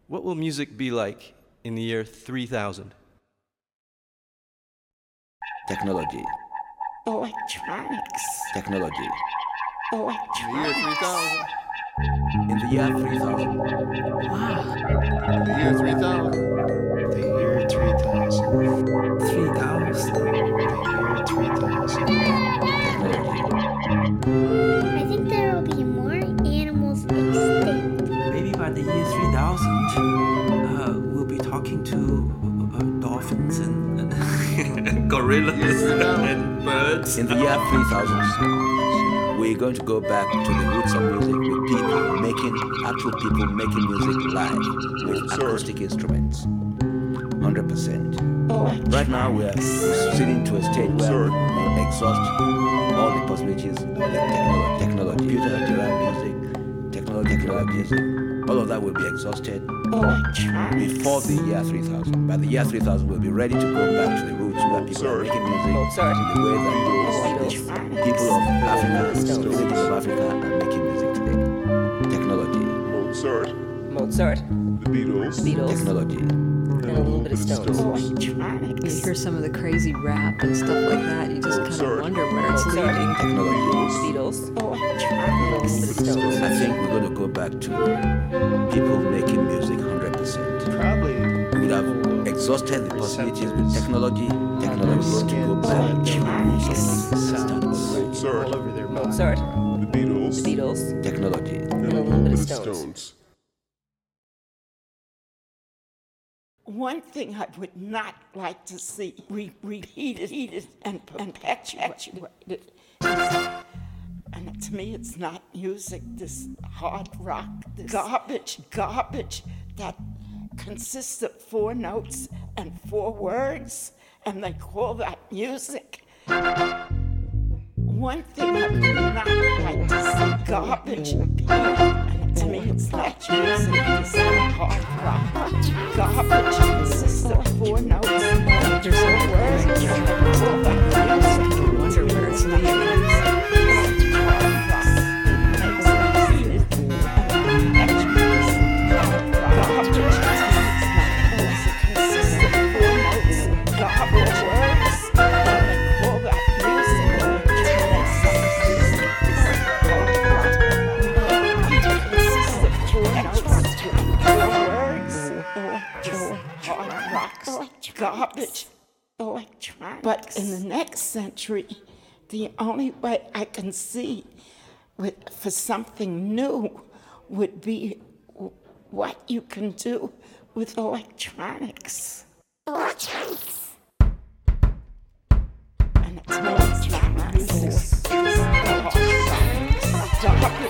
What will music be like in the year 3000? Technology. Electronics. Technology. Electronics. In the year 3000. The year 3000. The year 3000. 3000. The year 3000. Technology. I think there will be more animals extinct. Maybe by the year 3000, we'll be talking to dolphins and gorillas and birds. In the year 3000, we're going to go back to the roots of music with actual people making music live with acoustic instruments. 100%. Right now we are proceeding to a stage where we exhaust all the possibilities with technology, computer-derived music, technology-derived music. All of that will be exhausted before the year 3000. By the year 3000, we'll be ready to go back to the roots where people are making music in the way that the people of Africa, villages of Africa are making music today. Technology. Mozart. The Beatles. Technology. And a little bit of Stones. Electronics. You hear some of the crazy rap and stuff like that, you just kind of wonder where it's leading. Technology. Beatles. And a Electronics. little bit of Stones. I think we're going to go back to people making music 100%. Probably. We have exhausted the possibilities with technology. Technology is going to go back to the roots of Sounds all over their body. Mozart. The Beatles. The Beatles. technology. And a little bit of Stones. One thing I would not like to see repeated and perpetuated. And to me, it's not music, this hard rock, this garbage that consists of 4 notes and 4 words, and they call that music. One thing I would not like to see, garbage. And to me, it's not music, this hard rock. Garbage consists of 4 notes and 4 words, and they call that music. I wonder where it's leading. Garbage. But in the next century, the only way I can see for something new would be what you can do with electronics. Electronics. And it's not music. Garbage.